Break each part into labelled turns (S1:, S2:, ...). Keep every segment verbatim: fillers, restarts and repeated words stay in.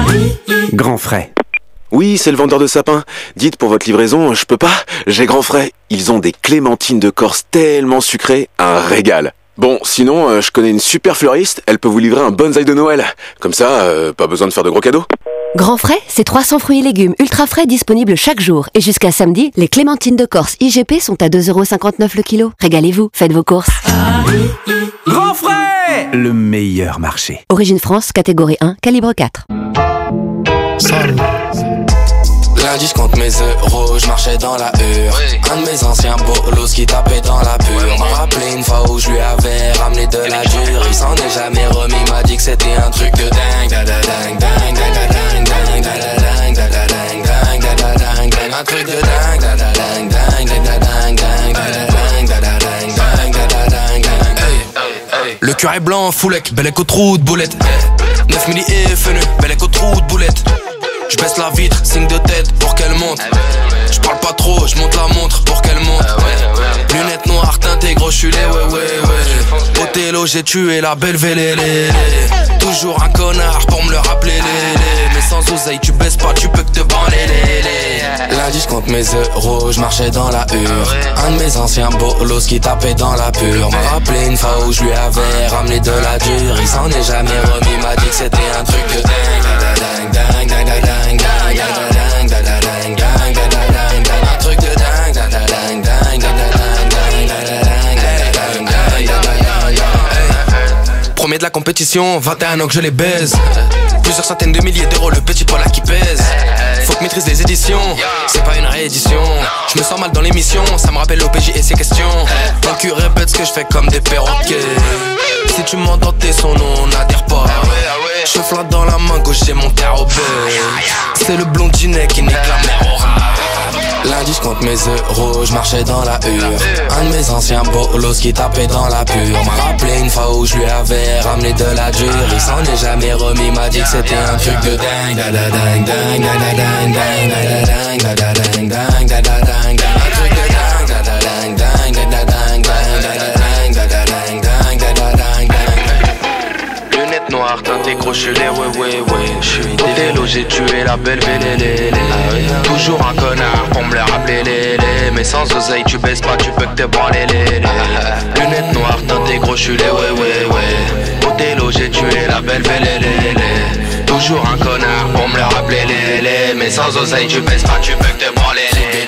S1: Grand Frais.
S2: Oui, c'est le vendeur de sapins. Dites, pour votre livraison, je peux pas, j'ai Grand Frais. Ils ont des clémentines de Corse tellement sucrées, un régal. Bon, sinon, euh, je connais une super fleuriste, elle peut vous livrer un bonsaï de Noël. Comme ça, euh, pas besoin de faire de gros cadeaux.
S3: Grand Frais, c'est trois cents fruits et légumes ultra frais disponibles chaque jour. Et jusqu'à samedi, les clémentines de Corse I G P sont à deux euros cinquante-neuf le kilo. Régalez-vous, faites vos courses.
S1: Grand Frais, le meilleur marché.
S3: Origine France, catégorie un, calibre quatre.
S4: Lundi je compte mes euros, je marchais dans la hure. Oui. Un de mes anciens bolos qui tapait dans la pure. Ouais, m'a rappelé une fois où je lui avais ramené de la dure. Il s'en est jamais remis, m'a dit que c'était un truc de dingue. Da da dingue, dingue, da da dingue, dingue, da da dingue, da da dingue, dingue, da da dingue, dingue. Un truc de dingue, da da dingue, dingue, da da dingue, dingue, da da dingue, da da dingue, dingue, da da dingue, dingue. Le cœur est blanc, foulec, bel écho trou de boulette. neuf milli et fenu, bel écho trou de boulette. Je baisse la vitre, signe de tête pour qu'elle monte. Je parle pas trop, je monte la montre pour qu'elle monte. Lunettes noires teintées, gros je suis les ouais ouais ouais. Othello, j'ai tué la belle vélélé. Toujours un connard pour me le rappeler lélé. Mais sans oseille tu baisses pas, tu peux que te branler lélé. Lundi je compte mes euros, je marchais dans la hure. Un de mes anciens bolos qui tapait dans la pure. M'a rappelé une fois où je lui avais ramené de la dure. Il s'en est jamais remis, m'a dit que c'était un truc de dingue. Dingue, dingue, dingue, dingue. Premier de la compétition, vingt et un ans que je les baise. Plusieurs centaines de milliers d'euros, le petit poil qui pèse. Faut que maîtrise les éditions, c'est pas une réédition. Je me sens mal dans l'émission, ça me rappelle l'O P J et ses questions. Ton cul répète ce que je fais comme des perroquets. Si tu m'entends tes sons, non on n'adhère pas. Je flatte dans la main gauche, j'ai mon terre au beurre. C'est le blondinet qui nique la mer au rat. Lundi je compte mes euros, je marchais dans la hure. Un de mes anciens bolos qui tapait dans la pure. M'a rappelé une fois où je lui avais ramené de la dure. Il s'en est jamais remis, m'a dit que c'était un truc de dingue. Da da dingue, dingue, da da dingue, dingue, da da dingue, da da dingue, dingue, da da dingue, un truc de dingue, da da dingue, dingue, da da dingue, dingue, da da dingue, da da dingue, dingue, da da dingue, dingue. Lunettes noires teintées, gros je suis les ouais ouais ouais. Je suis Othello, j'ai tué la belle vélélé. Toujours un connard pour me le rappeler lélé. Mais sans oseille tu baisses pas, tu peux que te branler lélé. Lunettes noires teintées, gros je suis les ouais ouais ouais. Othello, j'ai tué la belle vélélé. Toujours un connard pour me le rappeler lélé. Mais sans oseille tu baisses pas, tu peux que te branler lélé.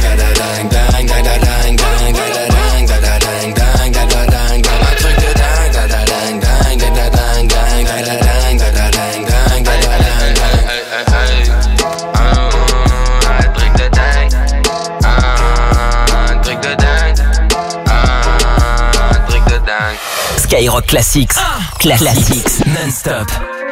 S5: Skyrock Classics, Classics, non-stop.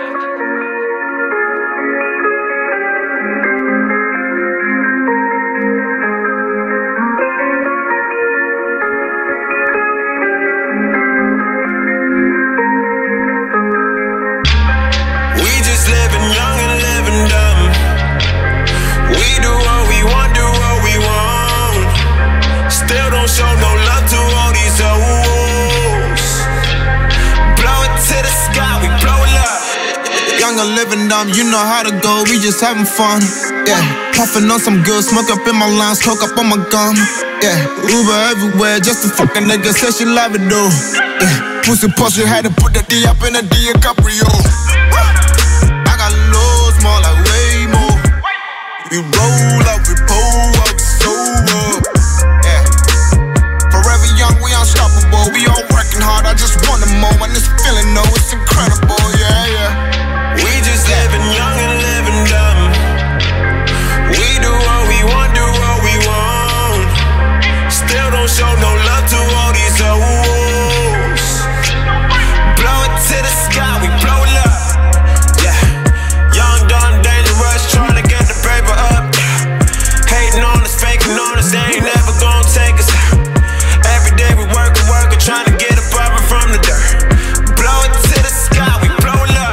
S6: Living dumb, you know how to go, we just having fun. Yeah, puffing on some good smoke up in my lungs, coke up on my gum. Yeah, Uber everywhere, just a fucking nigga said she love it though. Yeah, pussy pussy had to put the D up in a DiCaprio. I got loads more like way more. We roll up, we pull up, so up. Yeah, forever young, we unstoppable. We all working hard, I just want more, and this feeling, no, it's incredible. Yeah, yeah. We just living young and living dumb. We do what we want, do what we want. Still don't show no love to all these hoes. Blow it to the sky, we blow it up. Yeah, young, dumb, dangerous, trying to get the paper up. Hating on us, faking on us, they ain't never gonna take us. Every day we workin', workin', trying to get a profit from the dirt. Blow it to the sky, we blow it up.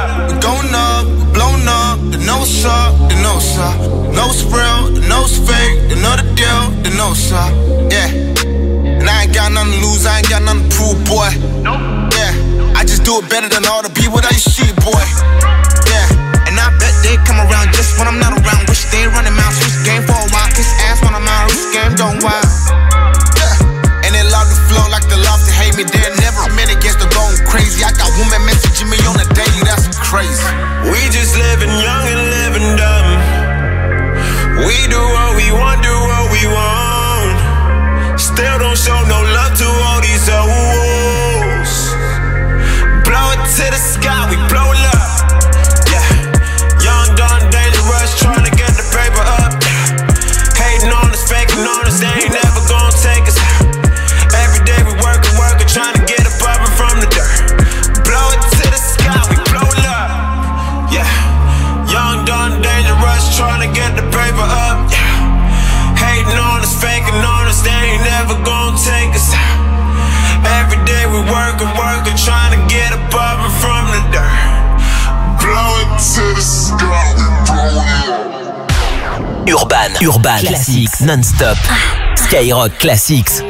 S6: The nose up, the nose up, nose real, the nose fake, the know the deal, the nose up, yeah. And I ain't got nothing to lose, I ain't got nothing to prove, boy. Yeah, I just do it better than all the people that you see, boy. Yeah, and I bet they come
S7: We just living young and living dumb. We do what we want, do what we want. Still don't show no love to all these hoes. Blow it to the sky, we blow it up. Yeah, young, dumb, dangerous, trying to get the paper up. Hating on us, faking on us, they ain't never gonna take us. Every day we workin', workin', trying to get up up and from the dirt. Blow it to the sky, we blow it up. Yeah, young, dumb, dangerous, trying to get the paper up. Yeah, hating on us, faking on us, they ain't never gonna take us. Every day we workin', workin', trying to get up up and from the dirt. Blow it to the sky, we blow it up.
S5: Urban, Urban Classics non-stop. Skyrock Classics.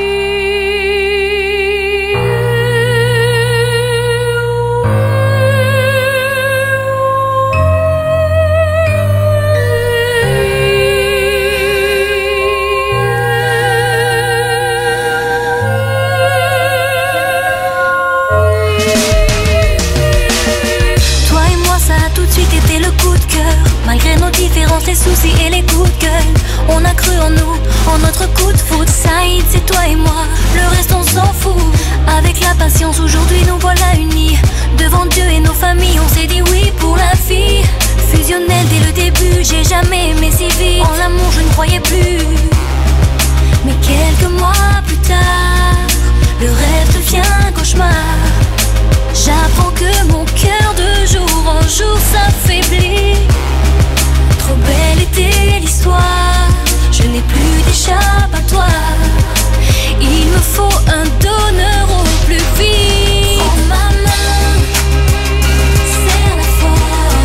S8: Malgré nos différences, les soucis et les coups de gueule, on a cru en nous, en notre coup de foudre. Saïd, c'est toi et moi, le reste on s'en fout. Avec la patience, aujourd'hui nous voilà unis. Devant Dieu et nos familles, on s'est dit oui pour la vie. Fusionnel dès le début, j'ai jamais aimé si vite. En l'amour je ne croyais plus. Mais quelques mois plus tard, le rêve devient un cauchemar. J'apprends que mon cœur de jour en jour s'affaiblit. Trop belle était l'histoire, je n'ai plus d'échappatoire. Il me faut un donneur au plus vite. Prends ma main, serre-la fort.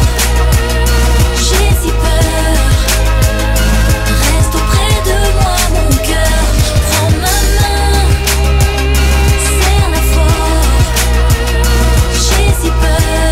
S8: J'ai si peur, reste auprès de moi mon cœur. Prends ma main, serre-la fort. J'ai si peur,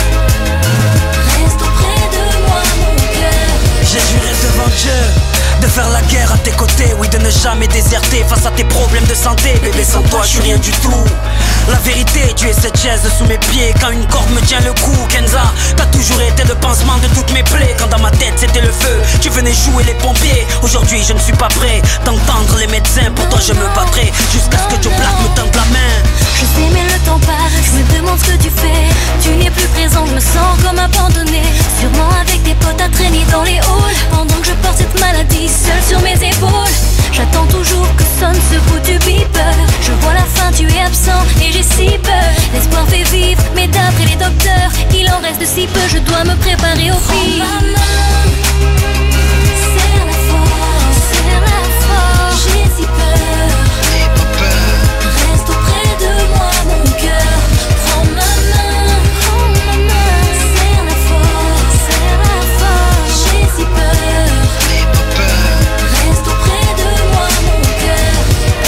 S8: reste auprès de moi mon cœur.
S9: J'ai juré devant Dieu de faire la guerre à tes côtés, oui de ne jamais déserter face à tes problèmes de santé. Bébé sans toi je suis rien du tout. La vérité, tu es cette chaise sous mes pieds quand une corde me tient le cou. Kenza, t'as toujours été le pansement de toutes mes plaies. Quand dans ma tête c'était le feu, tu venais jouer les pompiers. Aujourd'hui je ne suis pas prêt d'entendre les médecins. Pourtant je me battrai jusqu'à ce que Joe Black me tende la main.
S8: Je sais mais le temps passe, je me demande ce que tu fais. Tu n'es plus présent, je me sens comme abandonné. Sûrement avec tes potes à traîner dans les halls. Pendant que je porte cette maladie seule sur mes épaules. J'attends toujours que sonne ce bout du beeper. Je vois la fin, tu es absent et j'ai si peur. L'espoir fait vivre, mais d'après les docteurs, il en reste si peu, je dois me préparer au pire. Prends ma main, serre-la fort, serre-la fort. J'ai si peur, n'aie pas peur. Reste auprès de moi mon cœur. Prends ma main, prends ma main. Serre-la fort, serre-la fort. J'ai si peur, n'aie pas peur. Reste auprès de moi mon cœur.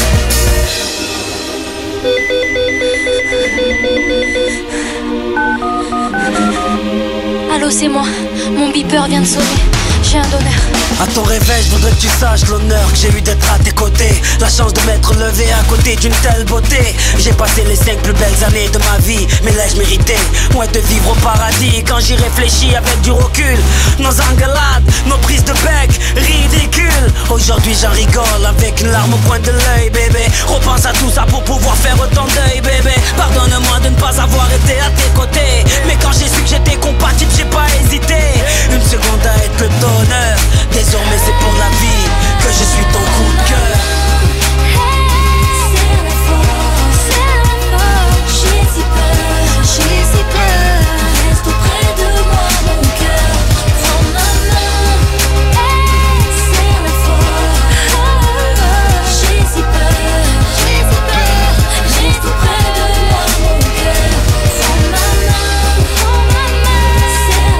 S8: Allô, c'est moi, mon beeper vient de sonner. J'ai un donneur.
S9: À ton réveil, je voudrais que tu saches l'honneur que j'ai eu d'être à tes côtés. La chance de m'être levé à côté d'une telle beauté. J'ai passé les cinq plus belles années de ma vie, mais l'ai-je mérité? Ouais, de vivre au paradis. Quand j'y réfléchis avec du recul, nos engueulades, nos prises de bec, ridicules. Aujourd'hui j'en rigole avec une larme au coin de l'œil, bébé. Repense à tout ça pour pouvoir faire ton deuil, bébé. Pardonne-moi de ne pas avoir été à tes côtés, mais quand j'ai su que j'étais compatible, j'ai pas hésité. Une seconde à être le donneur. Désormais c'est pour la vie que je suis ton coup de cœur.
S8: Serre-la fort, serre-la fort. J'ai si peur, j'ai si peur. Reste auprès de moi mon cœur. Prends ma main, serre-la fort. J'ai si peur, j'ai si peur. Reste auprès de moi mon cœur. Prends ma main, prends ma main.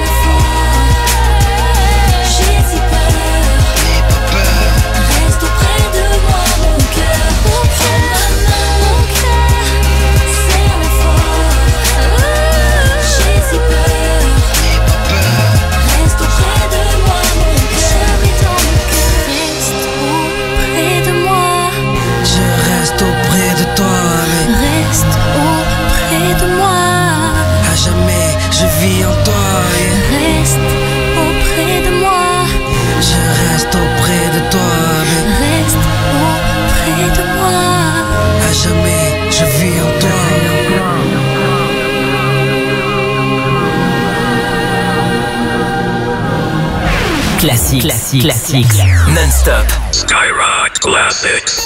S5: Classique, classique, classique. Non-stop.
S7: Skyrock Classics.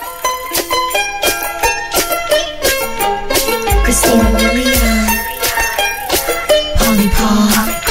S8: Christina Milian, Polly Paul,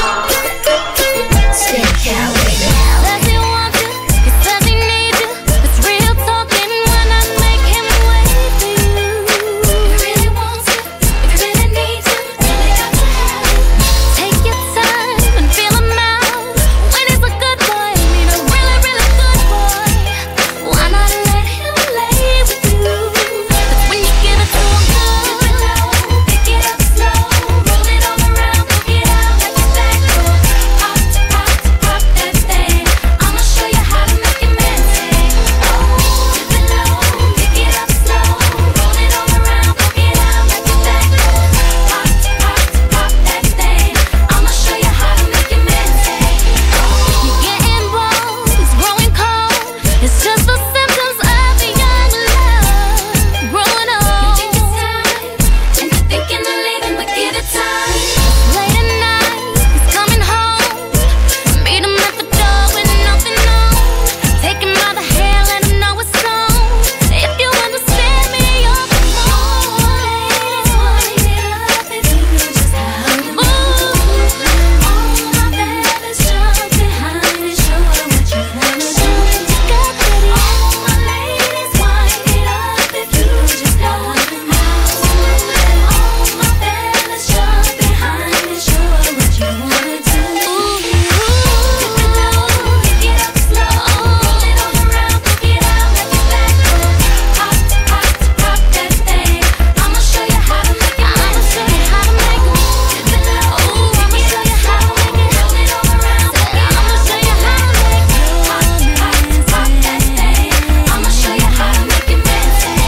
S8: Stay Cali. Does he want you? He says he needs you. It's real talking when I make him wait for you. If he really wants you, if he really needs you, then they got to have you. Take your time and feel him out. When he's a good boy, I mean a really, really good boy. Why not let him lay with you? That's when you give it to him good. Pick it up slow, roll it all around, pick it out like a back door. Pop, pop, pop that thing. I'ma show you how to make your man say, oh, dip it low, pick it up slow, roll it all around, pick it out like a back door. Pop, pop, pop that thing. I'ma show you how to make your man say, oh. You're getting bold, it's growing cold. It's just the symptoms of a young love growing old. You think it's time, and you're thinking of leaving, but give it time. Late at night, he's coming home. Meet him at the door with nothing on. Take him by the hair, let him know it's on. If you understand me, you're the one. Wind it up if you know just how to move. All my babies jump behind and show her what you wanna do. You got ready. All my ladies, wind it up if you know just how to move. All my babies jump behind and show her what you wanna do. Dip it low, pick it up slow, roll it all around, pick it out like a back door. Pop, pop, pop that thing. I'ma show you how to make it. I'ma show you how to make it. Dip it low, I'ma show you how to make it. Roll it all around, I'ma show you how to make it. Pop, pop, pop that thing. I'ma show you how to make it, man.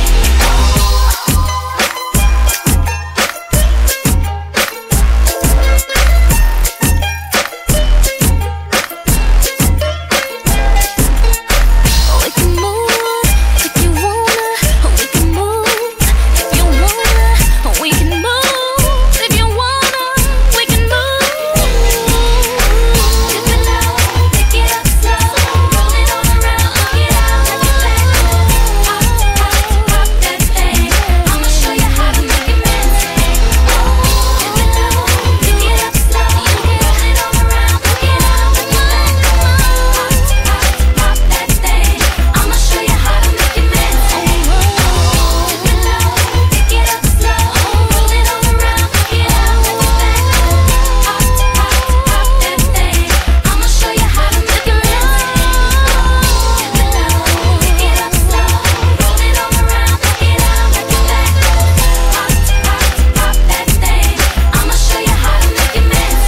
S8: We can move if you wanna. We can move if you wanna. We can move if you wanna. We can move. Dip it low, pick it up slow, roll it all around, pick it out like a back door. Pop, pop, pop that thing. I'ma show you how to make it, man. Dip it low, pick it up slow, roll it all around, pick it out like a back door. Pop, pop, pop that thing. I'ma show you how to make it, man. Dip it low, pick it up slow, roll it all around, pick it out like a back door. Pop, pop, pop that thing. I'ma show you how to make it, man. Dip it low, pick it up slow, roll it all around, pick it out like a back door. Pop, pop, pop that thing. I'ma show you how to make it, man.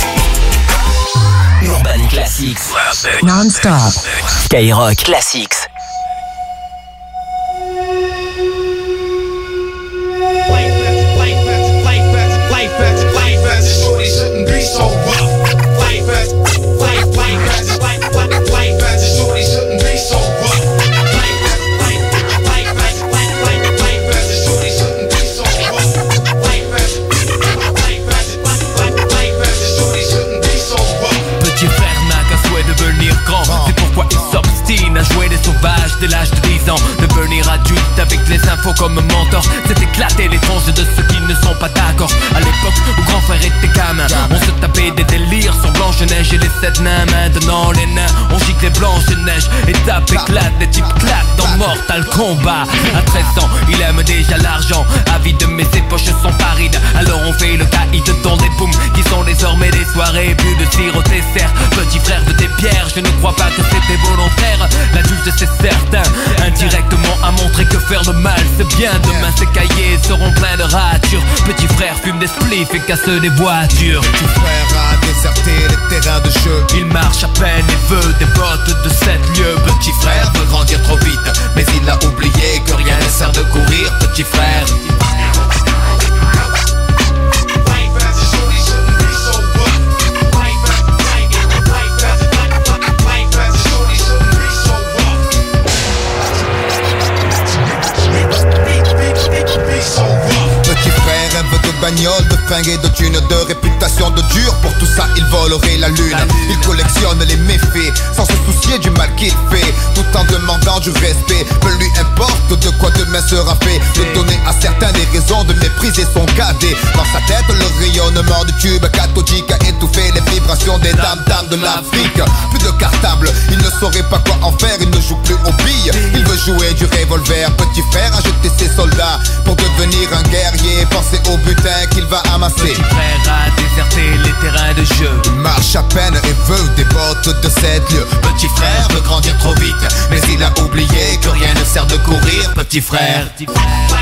S5: Urban Classics.
S7: Classics.
S5: Non-stop. Skyrock Classics.
S6: Shorty shouldn't be so rough. Life as, life, life as, life, life, life as, shorty shouldn't be so rough. Life as, life, life as, life, life, life as, shorty shouldn't be so rough. Life as, life as, life, life, life as, shorty shouldn't be so rough.
S10: Petit frère n'a qu'un souhait de devenir grand. C'est pourquoi il s'obstine à jouer les sauvages dès l'âge de dix ans. Devenir adulte avec les infos comme mentor, c'est éclater les tranches de ceux qui ne sont pas d'accord. À l'époque où grand frère était gamin, on se tapait des délires sur Blanche-Neige et les sept nains. Maintenant les nains, on gicle les Blanche-Neige. Étape éclate, des types claquent dans Mortal Kombat. À treize ans, il aime déjà l'argent, avide mais ses poches sont parides. Alors on fait le caïd dans des booms qui sont désormais des soirées. Plus de tir au dessert, petit frère de tes pierres. Je ne crois pas que c'était volontaire, l'adulte c'est certain. Indirectement a montré que faire le mal c'est bien. Demain ces cahiers seront pleins de ratures. Petit frère fume des spliffs et casse des voitures.
S6: Petit frère a déserté les terrains de jeu.
S10: Il marche à peine et veut des bottes de sept lieues.
S6: Petit frère veut grandir trop vite, mais il a oublié que rien ne sert de courir. Petit frère. Petit frère rêve de bagnole, de fringues et de thunes, de réputation de dur. Pour tout ça il volerait la lune. Il collectionne les méfaits sans se soucier du mal qu'il fait, tout en demandant du respect. Peu lui importe de quoi demain sera fait, de donner à certains des raisons de mépriser son cadet. Dans sa tête, le rayonnement du tube cathodique a étouffé les vibrations des dames-dames de l'Afrique. Plus de cartable, il ne saurait pas quoi en faire, il ne joue plus aux billes, il veut jouer du revolver. Petit frère a jeté ses soldats pour devenir un guerrier, penser au butin qu'il va amasser.
S10: Petit frère a déserté les terrains de jeu,
S6: il marche à peine et veut des bottes de sept lieues. Petit frère veut grandir trop vite, mais il a oublié que rien ne sert de courir. Petit frère, petit frère.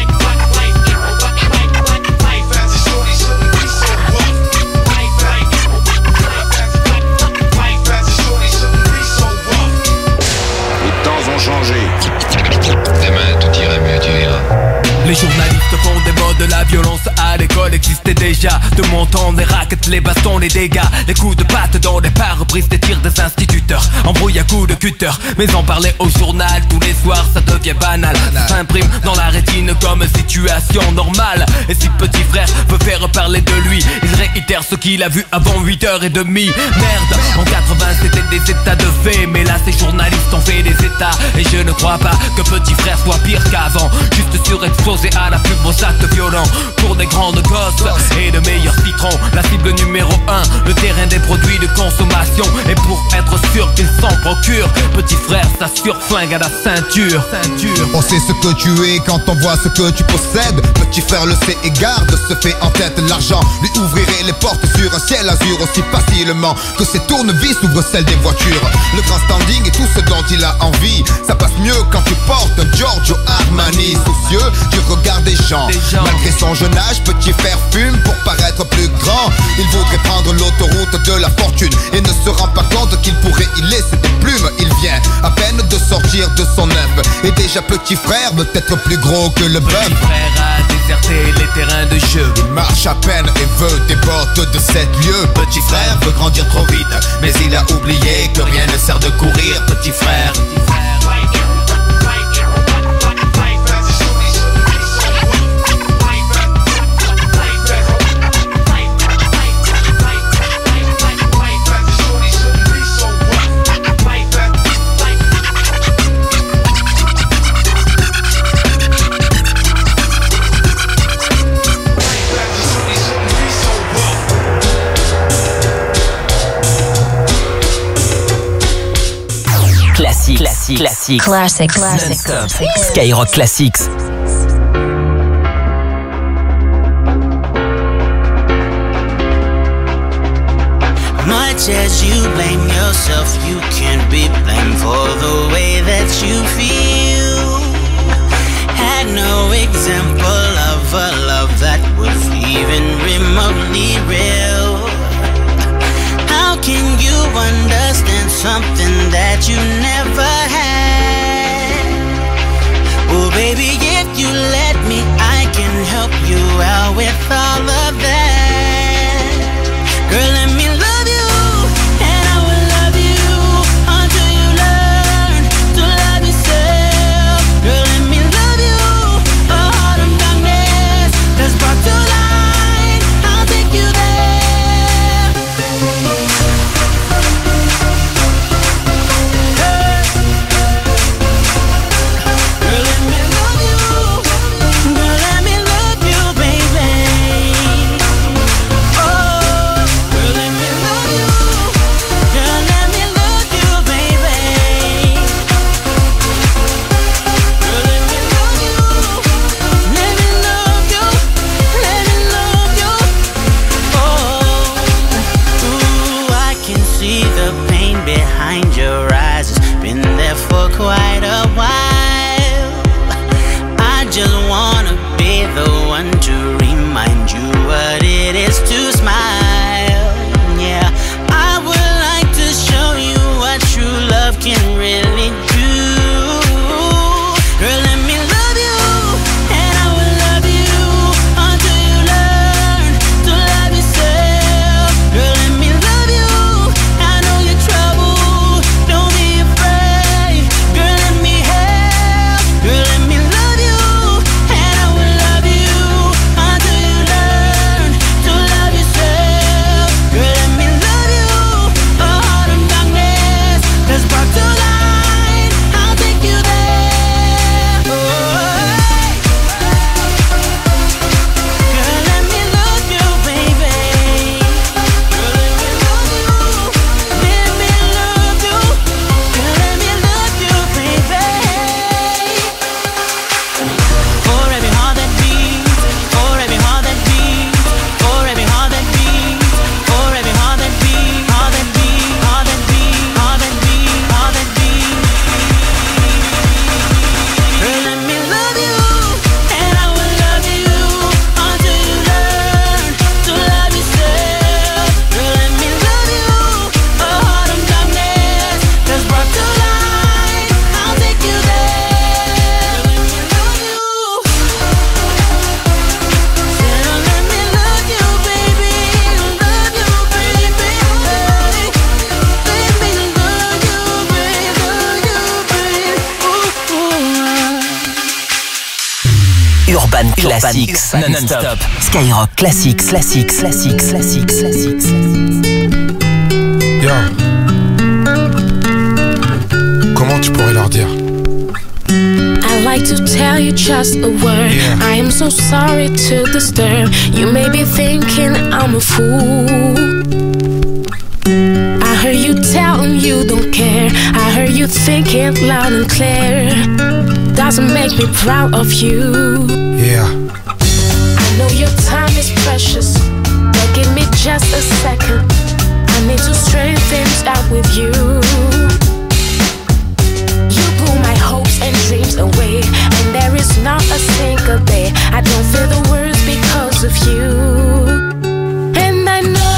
S11: Changé.
S12: Demain tout ira mieux, tu verras.
S10: Les journalistes font des mots de la violence à l'école existait déjà. De mon temps, les raquettes, les bastons, les dégâts, les coups de patte dans les pare-brises des tirs des instituteurs, embrouille à coups de cutter. Mais en parler au journal tous les soirs, ça devient banal. Ça s'imprime dans la rétine comme situation normale. Et si petit frère veut faire parler de lui, il réitère ce qu'il a vu avant huit heures trente. Merde, en quatre-vingts c'était des états de fait, mais là ces journalistes ont fait des états. Et je ne crois pas que petit frère soit pire qu'avant, juste surexposé à la pub aux actes violents. Pour des grandes gosses et de meilleurs citrons, la cible numéro un, le terrain des produits de consommation. Et pour être sûr qu'ils s'en procurent, petit frère s'assure flingue à la ceinture. ceinture.
S6: On sait ce que tu es quand on voit ce que tu possèdes. Petit frère le sait et garde ce fait en tête. L'argent lui ouvrirait les portes sur un ciel azur aussi facilement que ses tournevis ouvrent celles des voitures. Le grand standing et tout ce dont il a envie, ça passe mieux quand tu portes un Giorgio Armani. Soucieux du regard des gens, des gens. Malgré son jeune âge, petit frère fume pour paraître plus grand. Il voudrait prendre l'autoroute de la fortune et ne se rend pas compte qu'il pourrait y laisser des plumes. Il vient à peine de sortir de son œuf et déjà petit frère veut être plus gros que le bœuf.
S10: Petit frère a déserté les terrains de jeu,
S6: il marche à peine et veut des bottes de sept lieues. Petit frère veut grandir trop vite, mais il a oublié que rien ne sert de courir. Petit frère, petit frère.
S5: Classique, classique, classique, classique, Skyrock Classics.
S9: Much as you blame yourself, you can't be blamed for the way that you feel. Had no example of a love that was even remotely real. How can you understand something that you never had? Oh baby, if you let me, I can help you out with all of that. Girl, let me love you, and I will love you until you learn to love yourself. Girl, let me love you, a heart of darkness that's brought to light. I'll take you there. Quite a while. I just wanna be the one to remind you what it is to smile. Yeah, I would like to show you what true love can really do. Girl, let me love you, and I will love you until you learn to love yourself. Girl, let me love you, I know your trouble, don't be afraid. Girl, let me help. Girl, let me love you, and I will love you until you learn.
S5: Urban Classics non-stop. Skyrock Classics, Classics, Classics, Classics, Classics.
S11: Yo. Comment tu pourrais leur dire?
S13: I'd like to tell you just a word. Yeah. I am so sorry to disturb. You may be thinking I'm a fool. I heard you telling you don't care. I heard you thinking loud and clear. Doesn't make me proud of you.
S11: Yeah.
S13: I know your time is precious, but give me just a second. I need to straighten things out with you. You blew my hopes and dreams away, and there is not a single day I don't feel the words because of you. And I know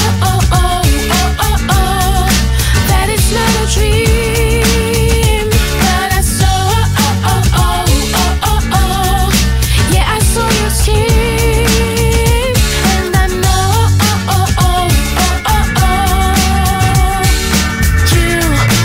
S13: that it's not a dream, but I saw, oh, oh, oh, oh, oh, oh. Yeah, I saw your skin, and I know, oh, oh, oh, oh, oh, oh. You,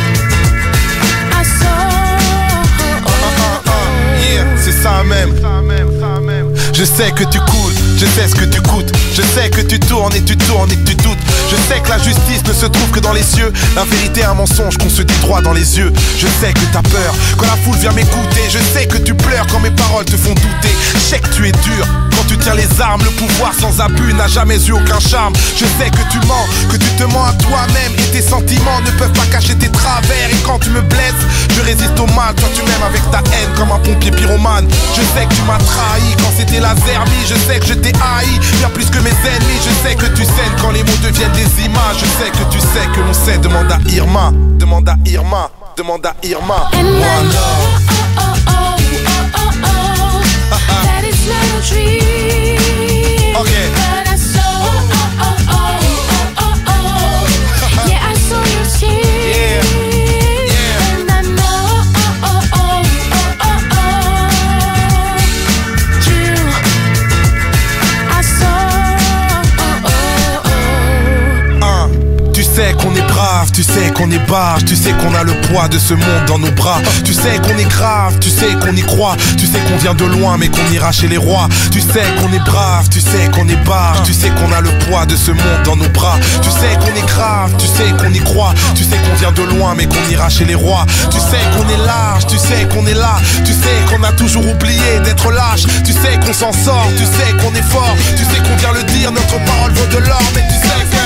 S13: I saw, oh, oh, oh.
S11: Yeah, c'est ça même. Je sais que tu coules, je sais ce que tu coûtes. Je sais que tu tournes et tu tournes et que tu doutes. Je sais que la justice ne se trouve que dans les cieux. La vérité est un mensonge qu'on se dit droit dans les yeux. Je sais que t'as peur quand la foule vient m'écouter. Je sais que tu pleures quand mes paroles te font douter. Je sais que tu es dur quand tu tiens les armes. Le pouvoir sans abus n'a jamais eu aucun charme. Je sais que tu mens, que tu te mens à toi-même. Et tes sentiments ne peuvent pas cacher tes travers. Et quand tu me blesses, je résiste au mal. Toi tu m'aimes avec ta haine comme un pompier pyromane. Je sais que tu m'as trahi quand c'était la zermie. Je sais que je t'ai haï bien plus que mes ennemis. Je sais que tu saignes quand les mots deviennent des images. Je sais que tu sais que l'on sait. Demande à Irma, demande à Irma, demande à Irma.
S13: And I know, oh, oh, oh, oh, oh, oh, that it's not a dream.
S11: Okay.
S13: But I saw, oh, oh, oh, oh, oh, oh. Yeah, I saw your skin.
S11: Yeah. Yeah.
S13: And I know, oh, oh, oh, oh, oh, oh. You, I saw, oh, oh, oh.
S11: Un. Tu sais qu'on est brave, tu sais qu'on est barge, tu sais qu'on a le poids de ce monde dans nos bras. Tu sais qu'on est grave, tu sais qu'on y croit, tu sais qu'on vient de loin mais qu'on ira chez les rois. Tu sais qu'on est brave, tu sais qu'on est barge, tu sais qu'on a le poids de ce monde dans nos bras. Tu sais qu'on est grave, tu sais qu'on y croit, tu sais qu'on vient de loin mais qu'on ira chez les rois. Tu sais qu'on est large, tu sais qu'on est là, tu sais qu'on a toujours oublié d'être lâche. Tu sais qu'on s'en sort, tu sais qu'on est fort, tu sais qu'on vient le dire, notre parole vaut de l'or. Mais tu sais que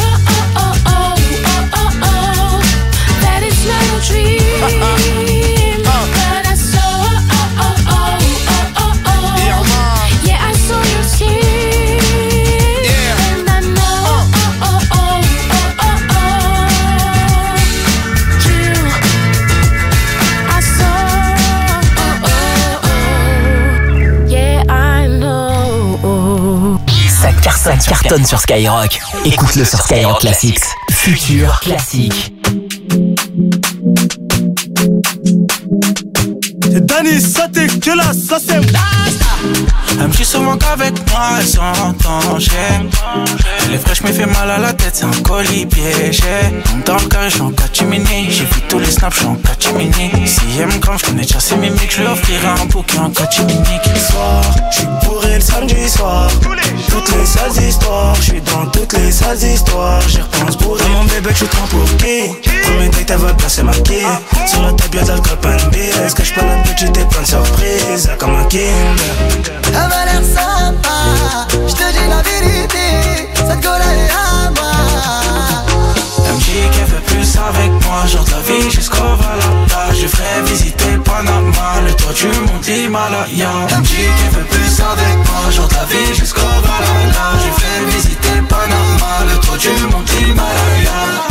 S13: it's not a dream, but I saw, oh, oh, oh, oh, oh, oh. Yeah, I saw your skin, and I know, oh, oh, oh, oh, oh. You, I saw, oh, oh, oh. Yeah, I know.
S5: Ça cartonne, ça cartonne sur Skyrock. Écoute-le sur Skyrock Classics. Futur classique.
S14: C'est Danny, ça dégueulasse, ça c'est Elle me dit souvent qu'avec moi elle s'entend. Elle est fraîche mais fait mal à la tête, c'est un colis piégé. Dans le carré, je suis en catimini. J'ai vu tous les snaps, je suis en catimini. Si elle me crame, je connais déjà ses mimiques. Je lui offrirai un bouquet en catimini. Soir, je suis bourré le samedi soir. Toutes les sales histoires, je suis dans toutes les sales histoires. J'y repense bourré. Mon bébé, je suis trop pour qui? Premier date, elle veut placer ma quille. Sur la table, y'a de l'alcool, pas une bille. Est-ce que je peux la petite et plein de surprises? Comme un kinder.
S15: Elle m'a l'air sympa, je te dis la vérité, cette gueule est à moi.
S14: Elle me dit qu'elle veut plus avec moi, genre de la vie jusqu'au Valhalla. Je ferai visiter Panama, le toit du mont Himalaya. Elle me dit qu'elle veut plus avec moi, genre de la vie jusqu'au Valhalla. Je ferai visiter Panama, le toit du mont Himalaya.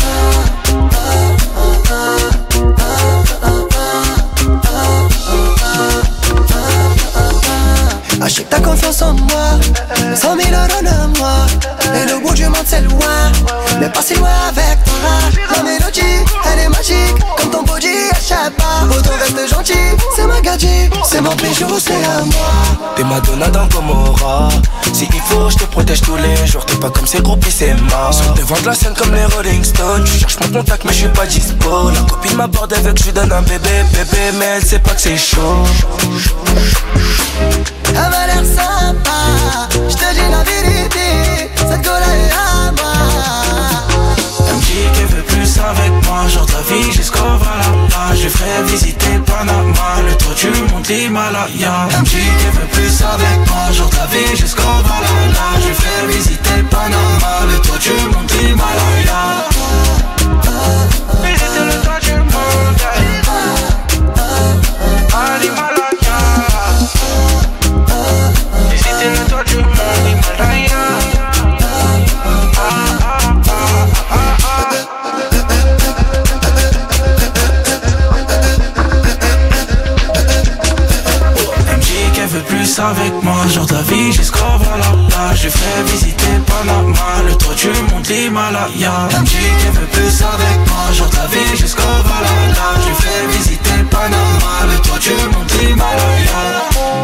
S15: Achète ta confiance en moi, cent mille euros de moi. Et le bout du monde c'est loin, mais pas si loin avec toi. La mélodie, elle est magique, comme ton body, elle chape pas. Autant reste gentil, c'est ma Bugatti, c'est mon bijou, c'est à moi.
S9: T'es Madonna dans Gomorrah. Si il faut, je te protège tous les jours. T'es pas comme ces groupies, c'est mort. Sur le devant de la scène comme les Rolling Stones. Tu cherches mon contact, mais je suis pas dispo. La copine m'aborde avec, je lui donne un bébé, bébé, mais elle sait pas que c'est chaud.
S15: Elle m'a l'air sympa, je te dis la vérité, cette go-là est à moi.
S9: Elle me dit qu'elle veut plus avec moi, genre de la vie jusqu'au Valhalla. Je lui ferai visiter Panama, le toit du monde l'Himalaya. Elle me dit qu'elle veut plus avec moi, genre de la vie jusqu'au Valhalla. Je lui ferai visiter Panama, le toit du monde l'Himalaya. Visiter le toit du monde, à l'Himalaya. Visiter le toit du monde, l'Himalaya. Plus avec moi, jour de la vie jusqu'au Valhalla. Je ferai visiter Panama, le toit du monde l'Himalaya. Elle me dit qu'elle veut plus avec moi, jour de la vie jusqu'au Valhalla. Je ferai visiter Panama, le toit du monde l'Himalaya.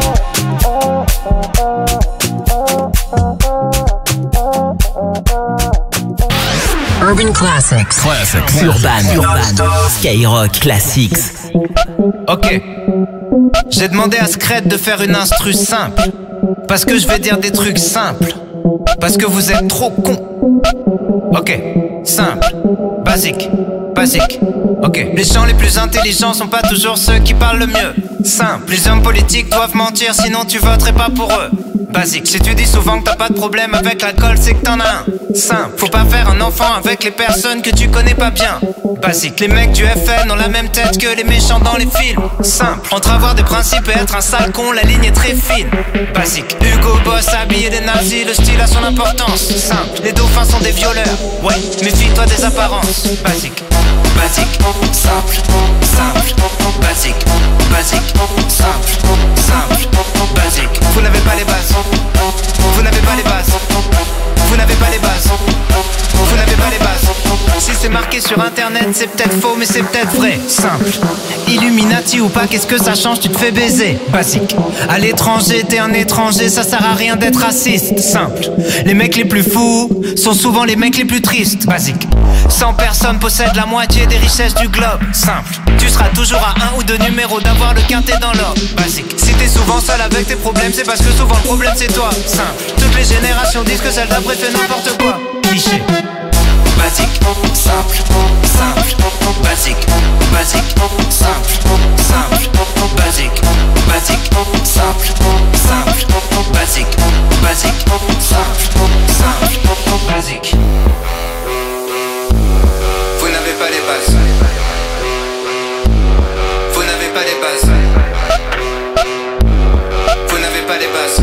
S5: Urban Classics. Classics. Urban. Urban. Skyrock Classics.
S16: Ok. J'ai demandé à Scred de faire une instru simple. Parce que je vais dire des trucs simples. Parce que vous êtes trop cons. Ok. Simple. Basique. Basique. Ok. Les gens les plus intelligents sont pas toujours ceux qui parlent le mieux. Simple. Les hommes politiques doivent mentir, sinon tu voterais pas pour eux. Basique. Si tu dis souvent que t'as pas de problème avec l'alcool, c'est que t'en as un. Simple. Faut pas faire un enfant avec les personnes que tu connais pas bien. Basique. Les mecs du F N ont la même tête que les méchants dans les films. Simple. Entre avoir des principes et être un sale con, la ligne est très fine. Basique. Hugo Boss habillé des nazis, le style a son importance. Simple. Les dauphins sont des violeurs. Ouais, méfie-toi des apparences. Basique. Basique. Simple. Simple. Basique. Basique. Simple. Simple. Basique. Vous n'avez pas les bases. Vous n'avez pas les bases. Vous n'avez pas les bases. Vous n'avez pas les bases. Si c'est marqué sur internet, c'est peut-être faux, mais c'est peut-être vrai. Simple. Illuminati ou pas, qu'est-ce que ça change? Tu te fais baiser. Basique. À l'étranger, t'es un étranger, ça sert à rien d'être raciste. Simple. Les mecs les plus fous sont souvent les mecs les plus tristes. Basique. cent personnes possèdent la moitié des richesses du globe. Simple. Tu seras toujours à un ou deux numéros d'avoir le quintet dans l'ordre. Basique. Si t'es souvent seul avec tes problèmes, c'est parce que souvent le problème c'est toi. Simple. Toutes les générations disent que celle d'après fait n'importe quoi. Cliché. Basique, simple, simple, basique, basique, simple, simple, basique, basique, simple, simple, basique, basique, simple, simple, basique. Vous n'avez pas les bases. Vous n'avez pas les bases. Vous n'avez pas les bases.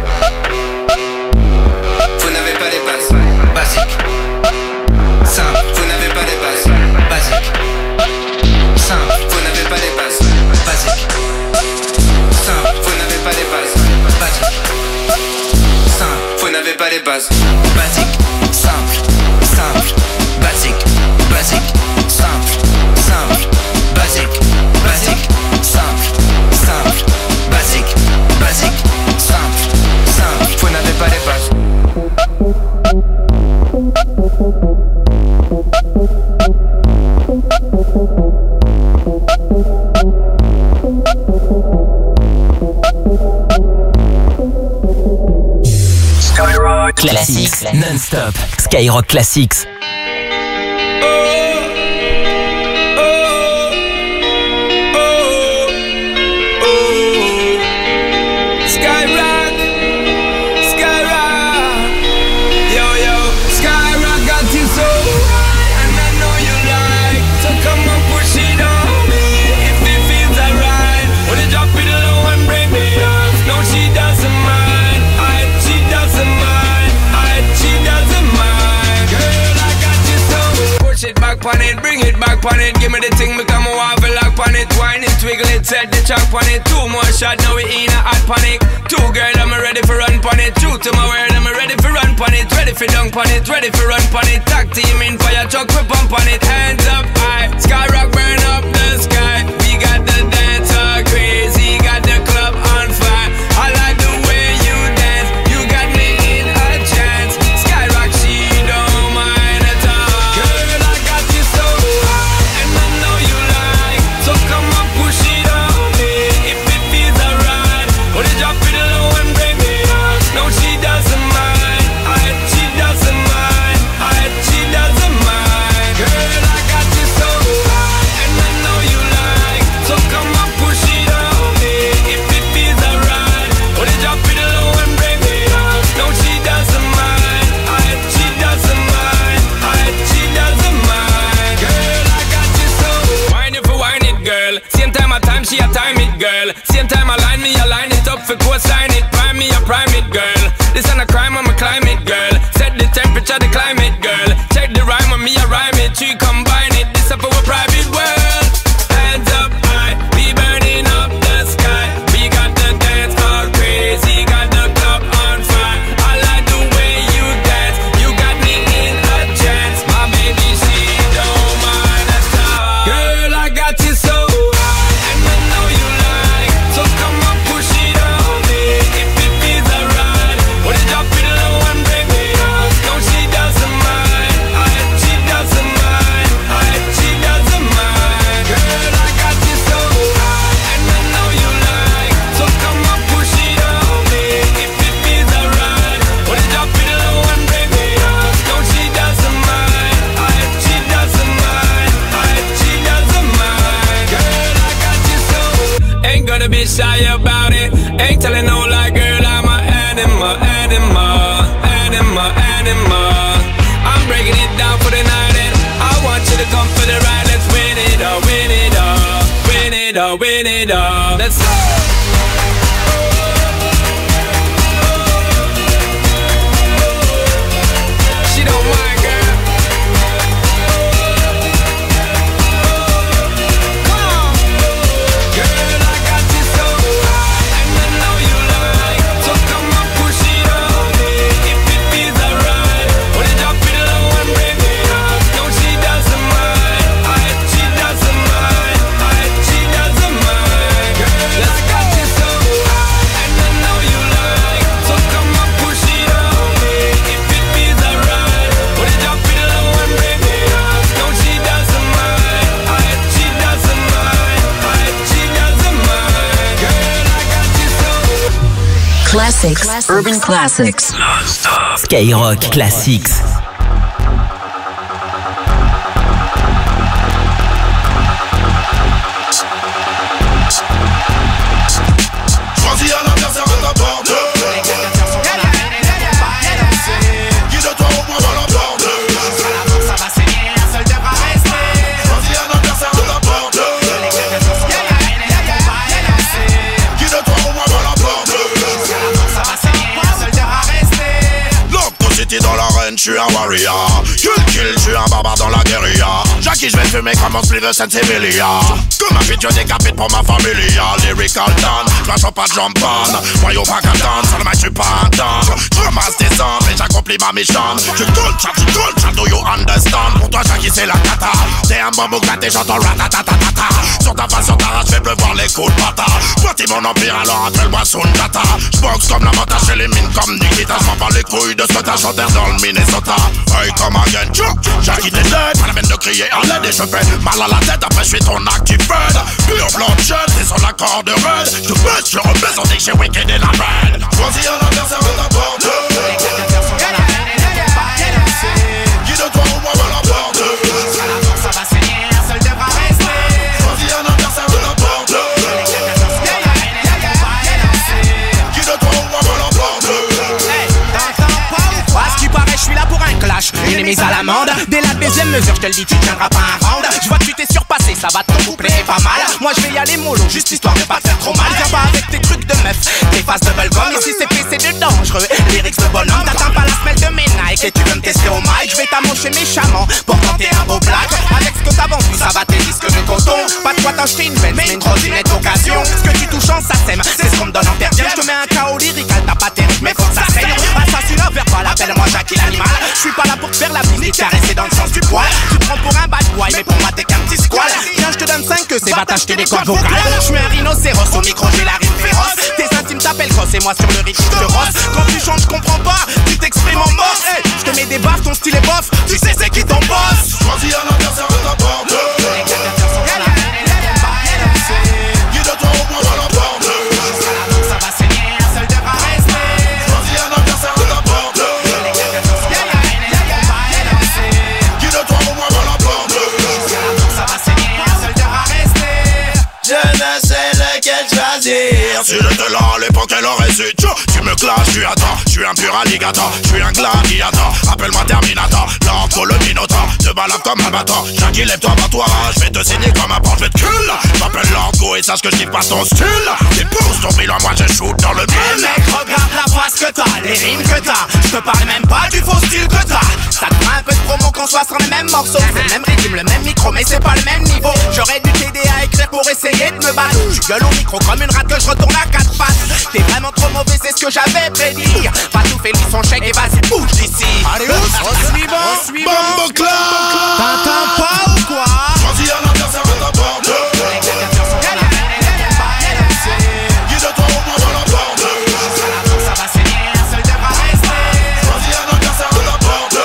S16: Vous n'avez pas les bases. Basique. Simple, vous n'avez pas les bases. Basique. Simple, vous n'avez pas les bases. Basique. Simple, vous n'avez pas les bases. Basique. Simple, vous n'avez pas les bases. Basique. Simple, simple, basique, basique, simple, simple, basique, basique, simple, simple, basique, basique, simple, simple, vous n'avez pas les bases.
S5: Skyrock Classics non-stop. Skyrock Classics.
S17: On it, bring it back on it, give me the thing, become a waffle lock on it, whine it, twiggle it, set the chop on it, two more shots, now we in a hot panic, two girl, I'm ready for run on it, true to my word, I'm ready for run on it, ready for dunk on it, ready for run on it, tag team in fire truck, we pump on it, hands up high, Skyrock burn up the sky, we got the dancer crazy Same time I line me, I line it up for co-sign it. Prime me, I prime it, girl. This ain't a crime, I'm a climate, girl. Set the temperature, the climate, girl. Check the rhyme on me, I rhyme it. You combine it, this up our private world. Hands up high, we burning up the sky. We got the dance all crazy, got the club on fire. I like the way you dance, you got me in a trance. My baby, she don't mind at all. Girl, I got you so high, and I know you like. So come on, push it on me, if it feels alright. Wanna drop it low and bring me up. No, she doesn't mind, I, she doesn't mind, I, she doesn't mind. Girl, I got you so high, and I know you like. So come on, push it on me, if it feels alright. Wanna drop it low and bring me up. No, she doesn't mind, I, she doesn't mind, I, she doesn't mind. Girl, I got you so. Ain't gonna be shy about it. Ain't telling no lie, girl, I'm a animal, animal, animal, animal. I'm breaking it down for the night and I want you to come for the ride. Let's win it all, win it all, win it all, win it all. Let's go. She don't mind, girl. Come on. Girl, I got you so high, and I know you like. So come on, push it on me, if it feels alright. Wanna drop it low and bring it up. No, she doesn't mind, I, she doesn't mind, I, she doesn't mind. Girl, I got you so high, and I know you like. So come on, push it on me, if it feels alright. Wanna drop it low and bring it up. No, she doesn't mind, I, she doesn't mind, I, she doesn't mind. Girl, I got you so.
S5: Classics. Urban Classics. Skyrock Classics.
S18: Choisis un adversaire de ta porte. Guide-toi au moins dans la porte. Ça va saigner, un seul devra rester. Choisis un adversaire de ta porte. Guide-toi au moins dans la porte. Ça va saigner, un seul devra rester. Loco City dans l'arène, je suis un warrior. Kill kill, je suis un barbare dans la guérilla. Jackie, je vais fumer comme on se live Saint-Sévelia. Comme un vidéo décapite pour ma familia. Lyrical Dan, j'm'achète pas de jambon. Voyons pas qu'à dance, ça ne m'achète pas un dingue. J'ramasse des cendres et j'accomplis ma mission. Je coule chat, je coule chat, do you understand? Pour toi, Jackie, c'est la cata. T'es un bambou gâté, j'entends ratatatatata. Sur ta face, sur ta race, j'fais pleuvoir les coups de bata. Bâtis mon empire, alors appelle-moi Sundata. J'boxe comme la montage, j'élimine comme Nikita. J'm'en bats les couilles de ce que t'as chanté dans le Minnesota. Hey, come again, Jackie, t'es dead. Pas la peine de crier en l'aide et je fais mal à la tête. Après, j'suis ton active bird. Pure blanche, t'es sur la corde raide. Je baisse, je rebaisse, on dit que j'ai wicked et la reine. Choisis un adversaire de ta porte. Guide-toi au moins dans la porte. Ça va saigner, un seul devra rester. Choisis un adversaire de ta porte. Guide-toi au moins dans la porte.
S19: À ce qui paraît, je suis là pour un clash. Une mise à l'amende. Dès la deuxième mesure, je te le dis, tu tiendras pas un round. Je vois que tu t'es surpassé, ça va ton couplet est pas mal. Moi je vais y aller mollo, juste histoire de pas te faire trop mal. Viens pas avec tes trucs de meuf, tes faces de bubblegum. Ici c'est fait, c'est de dangereux. Lyrics de bonhomme, t'atteins pas la semelle de mes Nike. Et tu veux me tester au mic, je vais t'amocher méchamment pour tenter un beau black. Avec ce que t'as vendu, ça va tes disques de coton. Pas de quoi t'acheter une belle, mais une trottinette d'occasion. Ce que tu touches en ça sème, c'est ce qu'on me donne en terre. Je te mets un K O lyrical, t'as pas tes rythmes, mais faut que ça saigne. Assassinat verbal, appelle-moi Jackie l'animal. Je suis pas là pour te faire la bise, ni caresser dans le sens du poil. Tu te prends pour un bad boy, mais pour moi t'es qu'un petit squal. Viens, je te donne cinq que c'est va t'acheter des cordes vocales. Je suis un rhinocéros, au micro j'ai la rime féroce. Tes intimes t'appellent cross et moi sur le rythme je te rosse. Quand tu chantes, je comprends pas, tu t'exprimes en boss. Hey, je te mets des baffes, ton style est bof. Tu sais c'est qui ton boss.
S18: Choisis un adversaire de ta porte. Guide-toi au moins dans la porte. Ça va saigner, un seul devra rester. Choisis un adversaire de ta porte. Guide-toi au moins dans la porte. Ça va saigner, un seul devra rester. Je ne sais lequel choisir. Si j'étais là à l'époque, elle aurait su. Tu me clashes, tu attends. Je suis un pur alligator, je suis un gladiator. Appelle-moi Terminator, l'entre le minotaure. Te balade comme un bâton. Jackie, lève-toi, bats-toi. Je vais te signer comme un porte, je vais te cul. J'm'appelle l'enco et sache que je kiffe pas ton style. T'es pouces ton bilan, moi je shoot dans le
S19: Hey
S18: mille.
S19: mec, regarde la face que t'as, les rimes que t'as. Je te parle même pas du faux style que t'as. Ça te fera un peu de promo qu'on soit sur les mêmes morceaux. C'est le même rythme, le même micro, mais c'est pas le même niveau. J'aurais dû t'aider à écrire pour essayer de me battre. Tu gueules au micro comme une rate que je retourne à quatre pattes. T'es vraiment trop mauvais, c'est ce que j'avais prédit. Pas tout fait lui son chèque et vas-y bouge d'ici. Allez, on suivant, on suivant.
S18: Bambo Club.
S19: T'entends pas ou quoi?
S18: Choisis un adversaire de ta porte. Guide-toi au moins dans la porte.
S19: Ça va saigner, un seul devra rester.
S18: Choisis un adversaire de ta porte.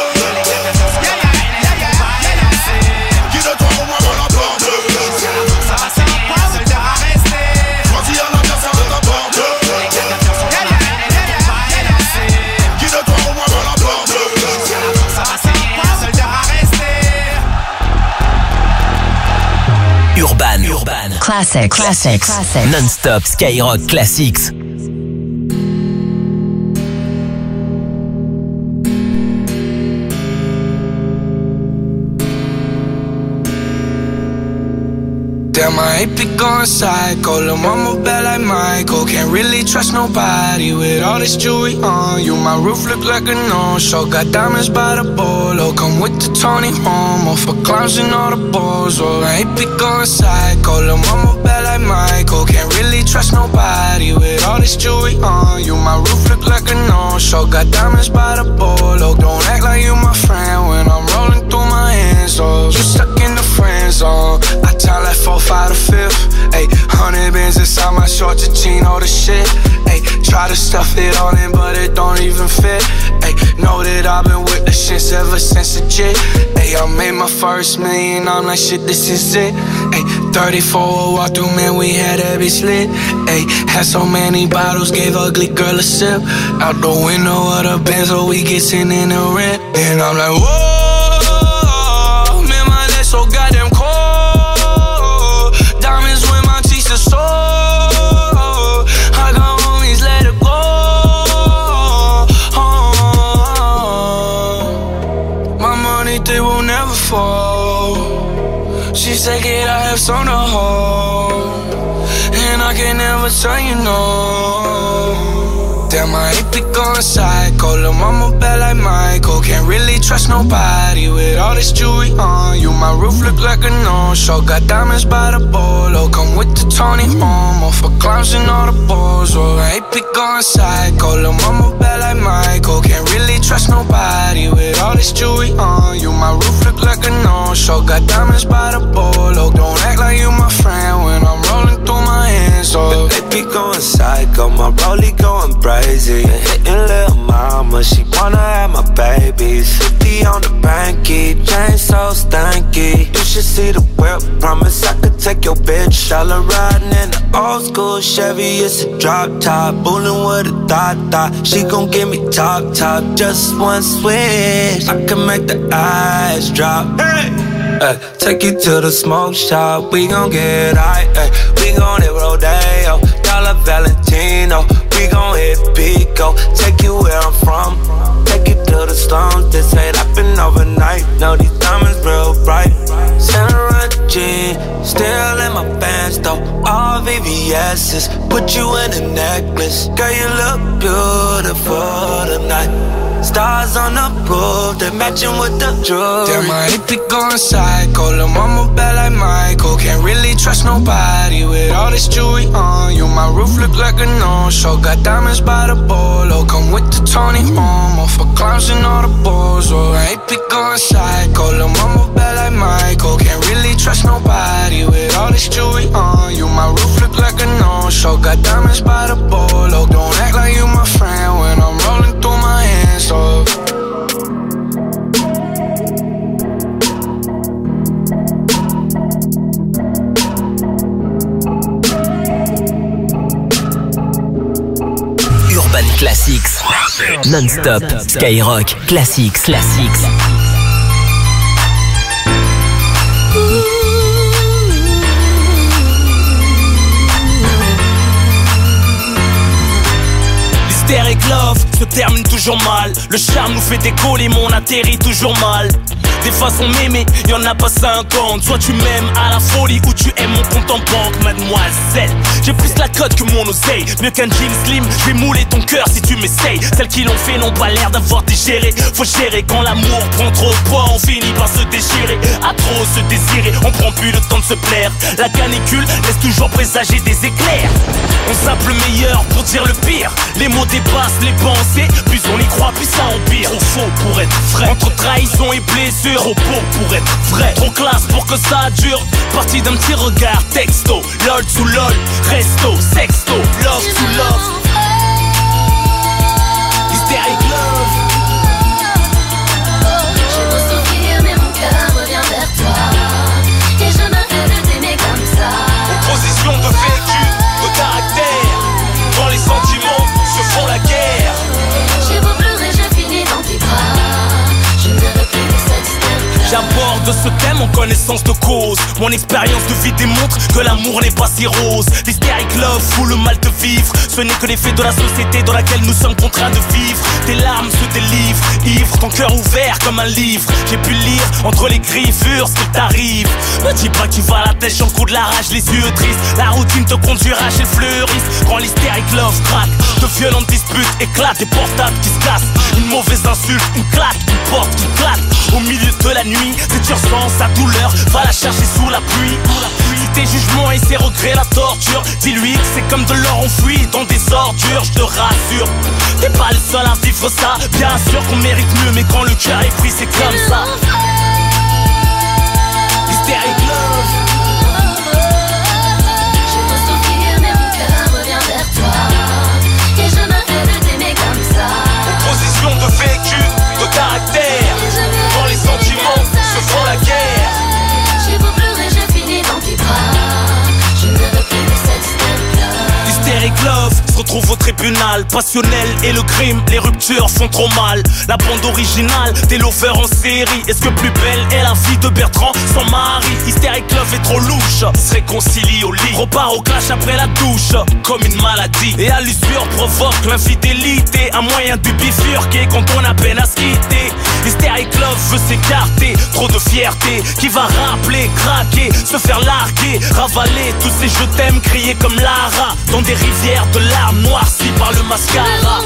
S18: Guide-toi au moins dans la porte.
S19: Ça va saigner, un seul devra rester.
S18: Choisis un adversaire de ta porte. Guide-toi au moins dans la porte.
S19: Ça va saigner, un seul devra rester.
S5: Urban, Urban. Classics. Classics. Classics. Non-stop Skyrock Classics.
S14: Damn, I hate be going psycho. Lil' mama bad like Michael. Can't really trust nobody with all this jewelry on you. My roof look like a no-show. Got diamonds by the bolo. Come with the Tony Romo for clowns and all the balls. Oh, I hate be going psycho. Lil' mama bad like Michael. Can't really trust nobody with all this jewelry on you. My roof look like a no-show. Got diamonds by the bolo. Don't act like you my friend when I'm rolling through my hands. Oh, you stuck in the friend zone. I tell like four, five to fifth. Ayy, hundred bins inside my shorts, a jean, all the shit. Ayy, try to stuff it all in, but it don't even fit. Ayy, know that I've been with the shits ever since the jit. Ayy, I made my first million, I'm like shit, this is it. Ayy, thirty-four walk through, man, we had that bitch lit. Ayy, had so many bottles, gave ugly girl a sip. Out the window of the Benz, so we get sitting in the rent. And I'm like, whoa, man, my legs so goddamn cold. Diamonds when my teeth are sore. I got homies, let it go. Oh, my money, they will never fall. She said, kid, I have some to hold, and I can never tell you no. Damn, I hate be going psycho. Lil' mama bad like Michael. Can't really trust nobody with all this jewelry on you. My roof look like a no-show. Got diamonds by the bolo. Come with the Tony Romo for clowns and all the balls. Oh, I hate be going psycho. Lil' mama bad like Michael. Can't really trust nobody with all this jewelry on you. My roof look like a no-show. Got diamonds by the bolo. Don't act like you my friend when I'm rolling through my hands. Oh,
S20: they be going psycho. My rollie going crazy. And hitting lil' mama, she wanna have my babies. Fifty on the banky, chain so stanky. You should see the whip, promise I could take your bitch. All her riding in the old school Chevy, it's a drop top. Bullin' with a thought thought, she gon' give me top top. Just one switch, I can make the eyes drop. Hey! Uh, take you to the smoke shop, we gon' get high, ay. We gon' hit Rodeo, Dollar Valentino. We gon' hit Pico, take you where I'm from. Take you to the slums, this ain't happen overnight. Know these diamonds real bright. Santa jean, still in my pants though. All V V S's, put you in a necklace. Girl, you look beautiful tonight. Stars on the roof, they matching with the jewelry.
S14: Damn, I hate be going psycho. Lil' mama bad like Michael. Can't really trust nobody with all this jewelry on you. My roof look like a no-show. Got diamonds by the bolo. Come with the Tony Romo for clowns and all the balls. Oh, I hate be going psycho. Lil' mama bad like Michael. Can't really trust nobody with all this jewelry on you. My roof look like a no-show. Got diamonds by the bolo. Don't act like you my friend when I'm rolling through my hands. So
S5: Urban Classics. Non-stop Skyrock Classics. Classics.
S9: Derek Love se termine toujours mal. Le charme nous fait décoller, mais on atterrit toujours mal.
S21: des façons m'aimer, y'en a pas cinquante. Soit tu m'aimes à la folie ou tu aimes mon compte en banque, mademoiselle. J'ai plus la cote que mon oseille, mieux qu'un jean slim, je vais mouler ton cœur si tu m'essayes. Celles qui l'ont fait n'ont pas l'air d'avoir digéré. Faut gérer quand l'amour prend trop de poids, on finit par se déchirer. À trop se désirer, on prend plus le temps de se plaire. La canicule laisse toujours présager des éclairs. On zappe le meilleur pour dire le pire. Les mots dépassent les pensées, plus on y croit, plus ça empire. Trop faux pour être vrai, entre trahison et blessure. Trop beau pour être vrai, trop classe pour que ça dure. Parti d'un petit regard, texto, lol sous lol, resto, sexto, love to love. Hysteric love.
S8: J'ai beau souffrir mais mon cœur revient vers toi. Et je m'arrête de t'aimer comme ça.
S21: Opposition de vécu, de caractère. Quand les sentiments se font la guerre.
S8: J'ai beau pleurer, je finis dans tes bras. Je ne veux plus de cette step.
S21: J'aborde ce thème en connaissance de cause. Mon expérience de vie démontre que l'amour n'est pas si rose. L'hystérique love fout le mal de vivre. Ce n'est que l'effet de la société dans laquelle nous sommes contraints de vivre. Tes larmes se délivrent, ivre, ton cœur ouvert comme un livre. J'ai pu lire entre les griffures ce qui t'arrive. Me dis pas que tu vas à la tête sur le coup de la rage, les yeux tristes. La routine te conduira chez le fleuriste. Quand l'hystérique love craque, de violentes disputes éclatent, des portables qui se cassent. Une mauvaise insulte, une claque, une porte qui claque. Au milieu de la nuit, si tu ressens sa douleur, va la chercher sous la pluie. Si tes jugements et ses regrets la torture, dis-lui que c'est comme de l'or enfoui dans des ordures, je te rassure. T'es pas le seul à vivre ça, bien sûr qu'on mérite mieux, mais quand le cœur est pris, c'est comme ça. Hysteric love.
S8: J'ai beau souffrir mais mon cœur revient vers toi. Et je m'arrête de t'aimer comme ça.
S21: Opposition de vécu, de caractère. Quand les sentiments se font la guerre.
S8: J'ai beau pleurer, je finis dans tes bras. Je ne veux plus de cette step love.
S21: Hysteric love se retrouve au tribunal. Passionnel et le crime, les ruptures font trop mal. La bande originale des lovers en série. Est-ce que plus belle est la vie de Bertrand sans mari? Hysteric love est trop louche, se réconcilie au lit, repart au clash après la douche, comme une maladie. Et à l'usure provoque l'infidélité, un moyen de bifurquer quand on a peine à se quitter. Hysteric love veut s'écarter, trop de fierté qui va rappeler, craquer, se faire larguer, ravaler tous ces je t'aime criés comme Lara dans des rivières de larmes noircies par le mascara.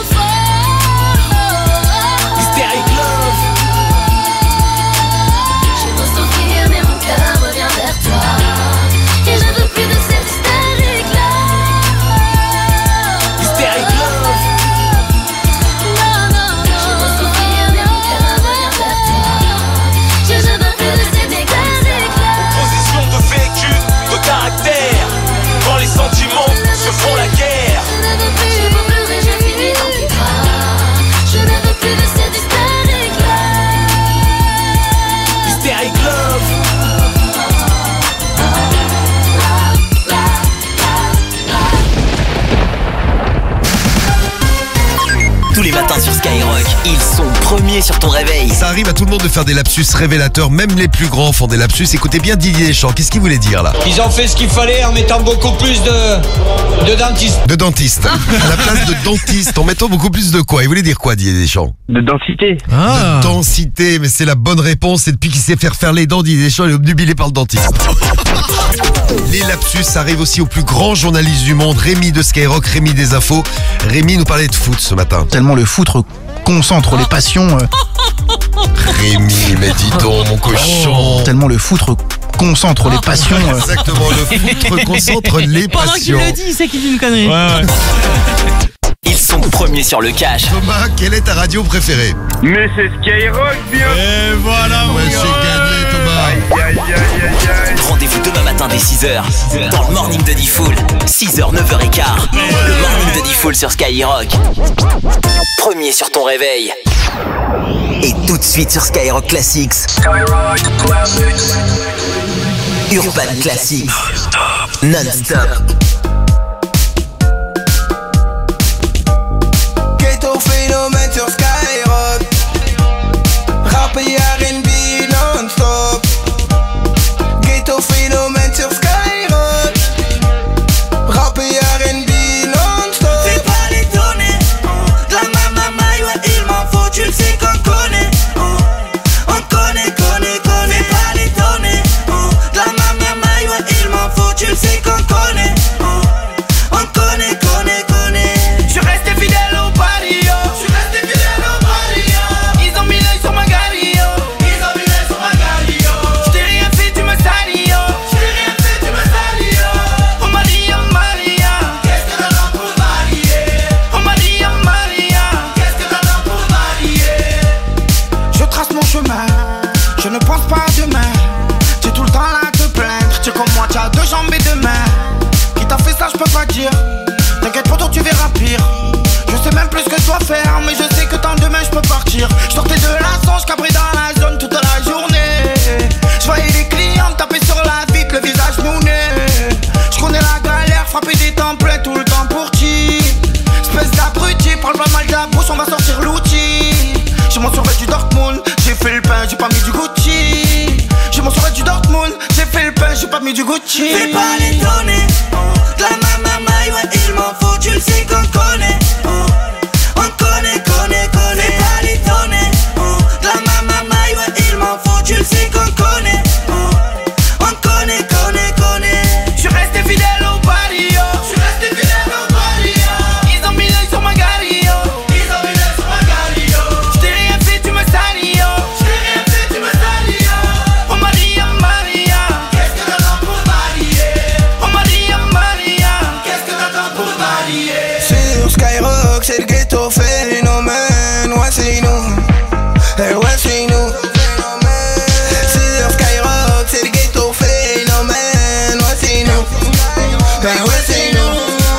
S21: Hysteric love.
S8: J'ai beau souffrir mais mon cœur revient vers toi. Et je veux plus de cette hystérique love.
S21: Hysteric love.
S8: Non, non, non. J'ai beau souffrir mais mon cœur revient vers toi. Je ne veux plus de cette hystérique love.
S21: Opposition de vécu, de caractère. Quand les sentiments se font la guerre.
S8: J'ai beau pleurer, je finis dans tes bras. Je ne veux plus de cette hystérique love.
S21: Hysteric love.
S5: Tous les matins sur Skyrock, ils sont premiers sur ton réveil.
S22: Ça arrive à tout le monde de faire des lapsus révélateurs, même les plus grands font des lapsus. Écoutez bien Didier Deschamps, qu'est-ce qu'il voulait dire là?
S23: Ils ont fait ce qu'il fallait en mettant beaucoup plus de, de dentistes.
S22: De dentistes. À la place de dentiste, en mettant beaucoup plus de quoi? Il voulait dire quoi Didier Deschamps?
S24: De densité.
S22: Ah. De densité, mais c'est la bonne réponse. Et depuis qu'il sait faire faire les dents, Didier Deschamps est obnubilé par le dentiste. Les lapsus arrivent aussi au plus grand journaliste du monde, Rémi de Skyrock, Rémi des infos. Rémi nous parlait de foot ce matin.
S25: Tellement le foot concentre les passions. Euh...
S22: Rémi, mais dis donc mon cochon.
S25: Oh. Tellement le foot concentre les passions. Euh...
S22: Exactement, le foot concentre les passions.
S26: Pendant qu'il le dit, il sait qu'il dit une connerie.
S22: Ouais, ouais.
S5: Ils sont premiers sur le cash.
S22: Thomas, quelle est ta radio préférée?
S24: Mais c'est Skyrock, bien.
S22: Et voilà, ouais, j'ai gagné, Thomas.
S24: Aïe, aïe, aïe, aïe, aïe.
S5: Rendez-vous demain matin dès six heures dans le Morning de D-Fool. six heures, neuf heures quinze. Le Morning de D-Fool sur Skyrock. Premier sur ton réveil. Et tout de suite sur Skyrock Classics.
S7: Skyrock Classics.
S5: Urban Classics. Non-stop.
S15: Ghetto phénomène sur Skyrock. Rap et R and B non-stop. Ghetto phénomène sur Skyrock. Rap et R and B non-stop.
S27: C'est pas les données. De la mama, ouais, il m'en faut, tu le sais qu'on connaît. On connaît, connaît,
S19: mentir. Je sortais de la songe, cabré dans la zone toute la journée. Je voyais les clients me taper sur la vitre, le visage mouné. Je connais la galère, frapper des templets tout le temps pour qui. Espèce d'abruti, parle pas mal de la bouche, on va sortir l'outil. J'ai mon survêt du Dortmund, j'ai fait le pain, j'ai pas mis du Gucci. J'ai mon survêt du Dortmund, j'ai fait le pain, j'ai pas mis du Gucci.
S27: Fais pas l'étonner, de la mamamaille, ouais il m'en faut, tu le sais qu'on connaît. On connaît, connaît, connaît. Fais pas l'étonner, de la mamamaille, ouais il m'en faut, tu le sais qu'on connaît. On connaît, connaît, connaît.
S19: J'suis resté fidèle au barrio, j'suis resté fidèle au barrio. Ils ont mis l'œil sur ma gario, ils ont mis l'œil sur ma gario. J't'ai rien fait, tu me salis, yo. J't'ai rien fait, tu me salis, yo. Oh Maria, Maria, qu'est-ce que t'attends pour varier? Oh Maria, Maria, qu'est-ce que t'attends pour varier?
S1: Sur Skyrock, c'est le ghetto phénomène. Ouais, c'est nous, eh ouais, c'est nous. Sur Skyrock, c'est le ghetto phénomène. Ouais, c'est nous, eh ouais, c'est nous.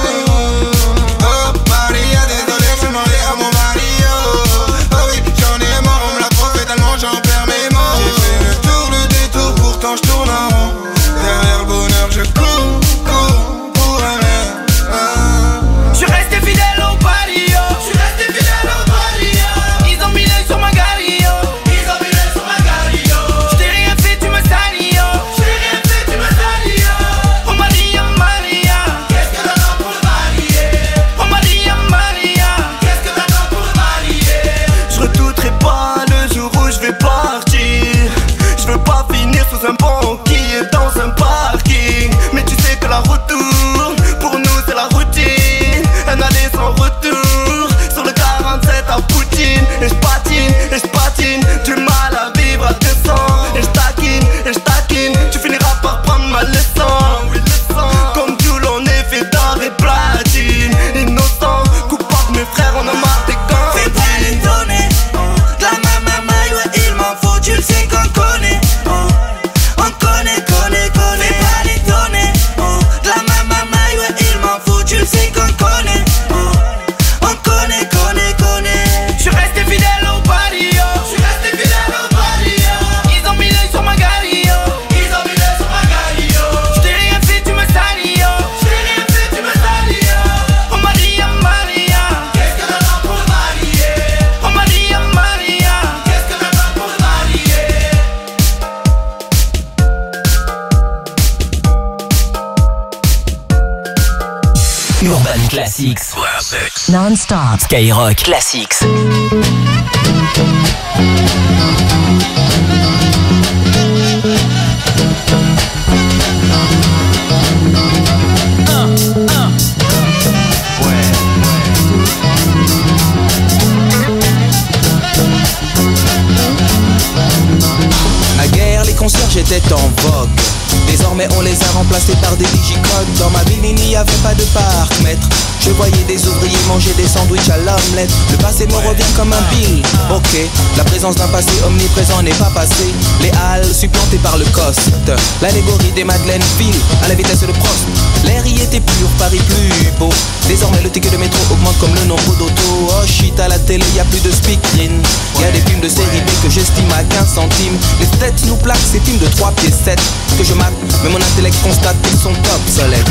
S1: Oh Maria, désolé, je suis marié à mon Mario. Oh oui, j'en ai marre, on me l'a trop fait tellement j'en perds mes mots. J'ai fait le tour, le détour, pourtant je tourne en rond. Derrière le bonheur, je cours, cours pour un rien.
S19: J'suis resté fidèle au barrio, j'suis resté fidèle au barrio. Ils ont mis l'œil sur ma gario, ils ont mis l'œil sur ma gario. J't'ai rien fait, tu me salis, yo. J't'ai rien fait, tu me salis, yo. Oh Maria, Maria, qu'est-ce que t'attends pour varier? Oh Maria, Maria, qu'est-ce que t'attends pour varier?
S1: J'redouterai pas le jour où je vais partir. Je veux pas finir sous un banquier dans un parking. Mais tu sais que la route tourne, pour nous c'est la routine. Un aller sans retour, sur le quarante-sept à Poutine. Et j'patine, et j'patine, du mal à vivre à deux cents. Et j'taquine, et j'taquine, tu finiras par prendre ma leçon. Comme Jules on est fait d'or et platine. Innocent, coupable mes frères, on a marre des gants.
S27: Fais pas l'étonner, de la mamamaille, ouais il m'en faut, tu le sais qu'on connaît. On connaît, connaît, connaît. Fais pas l'étonner, de la mamamaille, ouais il m'en faut, tu le sais qu'on connaît. On connaît, connaît, connaît.
S19: J'suis resté fidèle au barrio, j'suis resté fidèle au barrio. Ils ont mis l'œil sur ma gario, ils ont mis l'œil sur ma gario. J't'ai rien fait, tu me salis, yo. J't'ai rien fait, tu me salis, yo. Oh Maria, Maria, qu'est-ce que t'attends pour varier? Oh Maria, Maria, qu'est-ce que t'attends pour varier?
S5: Urban Classics.
S2: Non-stop.
S5: Skyrock Classics.
S3: Naguère, les concierges étaient en vogue. Désormais on les a remplacés par des digicodes. Dans ma ville il n'y avait pas de parc-mètre. Je voyais des ouvriers manger des sandwichs à l'omelette. Le passé me revient comme un bill. Ok, la présence d'un passé omniprésent n'est pas passé. Les halles supplantées par le coste. L'allégorie des Madeleines file à la vitesse de Prost. L'air y était pur, Paris plus beau. Désormais le ticket de métro augmente comme le nombre d'autos. Oh shit, à la télé y a plus de speakerine. Y a des films de série B que j'estime à quinze centimes. Les têtes nous plaquent ces films de trois pieds sept que je mate, mais mon intellect constate qu'ils sont obsolètes.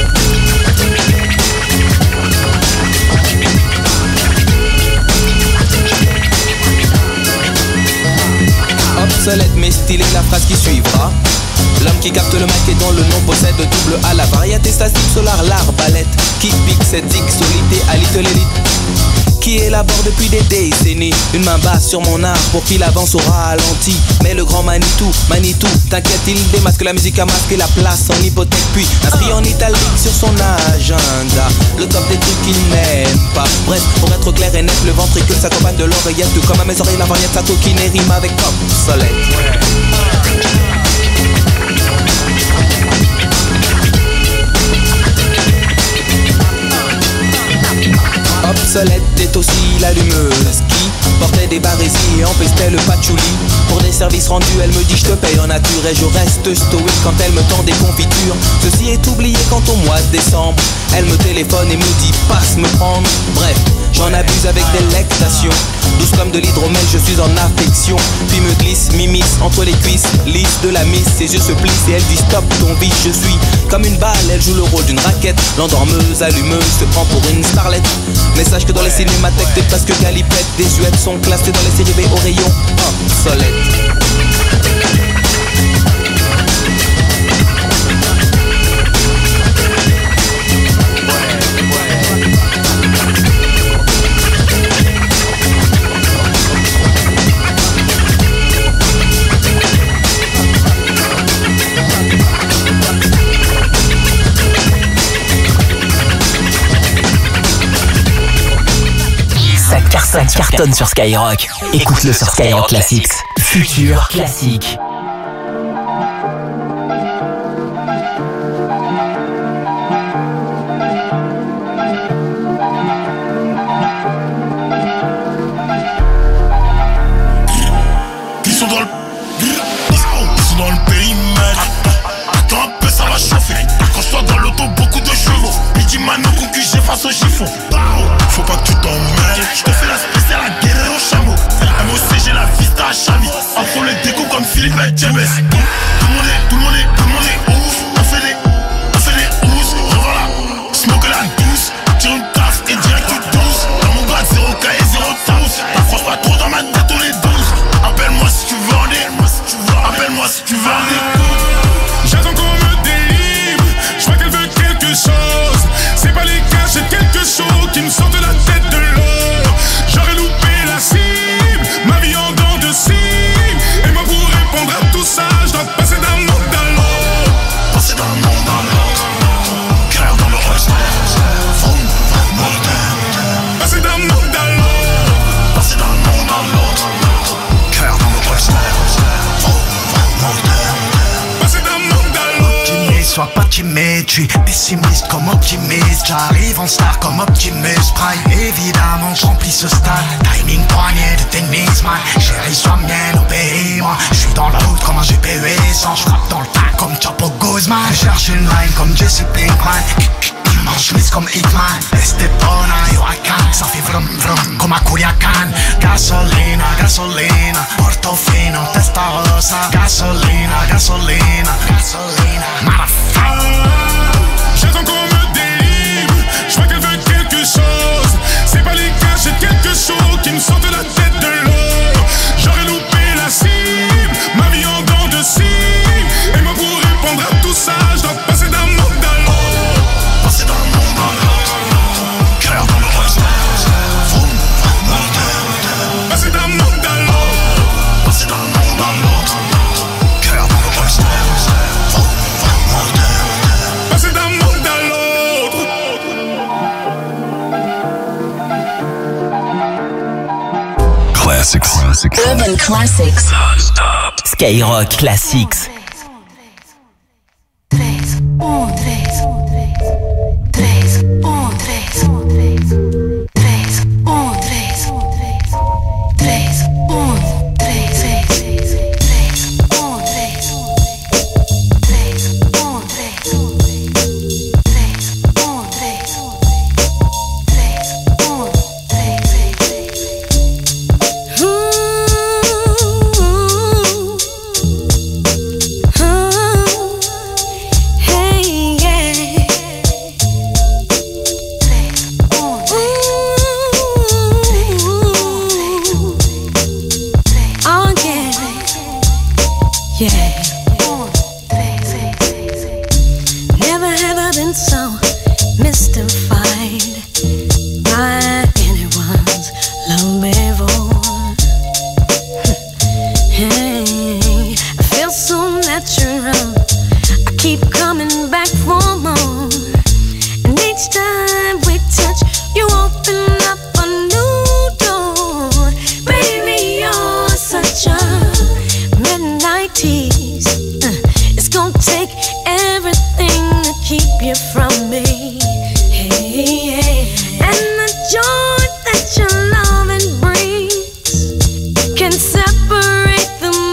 S3: Obsolète mais stylé, la phrase qui suivra. L'homme qui capte le mic et dont le nom possède double A. La variété statique solar, l'arbalète qui pique cette solité à little élite qui élabore depuis des décennies une main basse sur mon art pour qu'il avance au ralenti. Mais le grand Manitou, Manitou, t'inquiète, il démasque la musique à masquer la place en hypothèque. Puis inscrit en italique sur son agenda le top des trucs qu'il n'aime pas. Bref, pour être clair et net, le ventricule s'accompagne de l'oreillette. Tout comme à mes oreilles, la variété sa coquine et rime avec obsolète. Obsolète est aussi l'allumeuse qui portait des barésies et empestait le patchouli. Pour des services rendus, elle me dit je te paye en nature et je reste stoïque quand elle me tend des confitures. Ceci est oublié quand au mois de décembre, elle me téléphone et me dit passe me prendre. Bref, j'en abuse avec délectation. Douce comme de l'hydromel, je suis en affection. Puis me glisse, m'immisce entre les cuisses, lisse de la miss. Ses yeux se plissent et elle dit stop ton vice. Je suis comme une balle, elle joue le rôle d'une raquette. L'endormeuse, allumeuse, se prend pour une starlette. Mais sache que dans les cinémathèques, t'es presque galipette. Des Suèdes sont classées dans les séries B au rayon obsolète.
S5: Ça cartonne sur Skyrock. Écoute-le sur Skyrock Classics. Futur classique.
S18: Ils sont dans le... Ils sont dans le périmètre. Attends un peu, ça va chauffer. Quand je sois dans l'auto, beaucoup de chevaux. Pidgey maintenant concu, j'ai face au chiffon. Faut pas que tu t'emmêles. Je te fais la spéciale, la guerre au chameau. M O C, j'ai la vista à Chavi. Entre les décos comme Philippe et James. Tout le monde est, tout le monde est, tout le monde est ouf. On fait des, on fait des housses. Revoilà, smoke la douce. Tire une taf et direct tu douce. Dans mon grade, zéro K et zéro tous. T'accroches pas trop dans ma tête, on est douze. Appelle-moi si tu veux en est. Appelle-moi si tu veux en est.
S4: J'attends qu'on me délivre. Je vois qu'elle veut quelque chose. C'est pas les cas, j'ai quelque chose qui me sort de la tête de l'eau. J'aurais loupé la cible, ma vie en dents de cible. Et moi pour répondre à tout ça, je dois passer d'un monde à l'autre.
S18: Passer d'un monde à l'autre. Cœur dans le roster. Vroom, vroom, mortel.
S4: Passer d'un monde à l'autre.
S18: Passer d'un monde à l'autre. Cœur dans le roster. Vroom, vroom, mortel.
S4: Passer d'un monde à l'autre.
S6: Optimiste, sois pas timide, je suis pessimiste comme optimiste. J'arrive en star comme Optimus Prime. Évidemment, je remplis ce stade. Timing poignet de tennis, man. Chérie, sois mienne, obéis-moi. Je suis dans la route comme un G P U sans. Je frappe dans le tas comme Chapo Guzman. Je cherche une line comme Jesse Pinkman. Mange chemise comme Hitman. Estepona, Huracan. Ça fait vrum vrum comme à Culiacan. Gasolina, gasolina. Portofino, Testarossa. Gasolina, gasolina. Gasolina, motherfucker.
S4: J'attends qu'on me délivre. Je vois qu'elle veut quelque chose. C'est pas les cas, j'ai quelque chose qui me sort de la tête de l'eau. J'aurais loupé la cible, ma vie en dents de cible. Et moi pour répondre à tout ça, je dois passer d'un monde à l'autre.
S18: Passer d'un monde à l'autre. Cœur dans le roster. Vroom, vroom, mortel.
S4: Passer d'un monde à l'autre.
S18: Passer d'un monde à l'autre. Cœur dans le roster. Vroom, vroom, mortel.
S4: Passer d'un monde à l'autre.
S10: Classics.
S2: Urban Classics.
S10: Non-stop.
S5: Skyrock Classics.
S11: Can separate the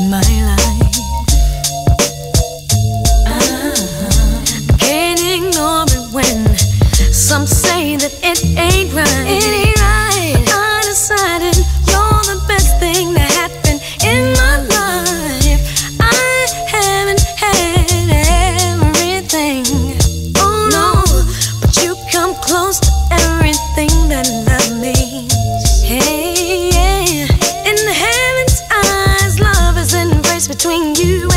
S8: in my life. uh, Can't ignore it when some say that it ain't right. It ain't right. I decided you're the best thing that happened in my life. I haven't had everything, oh no, but you come close to everything that love means. Hey, yeah. In the heaven's eyes, love is embraced between you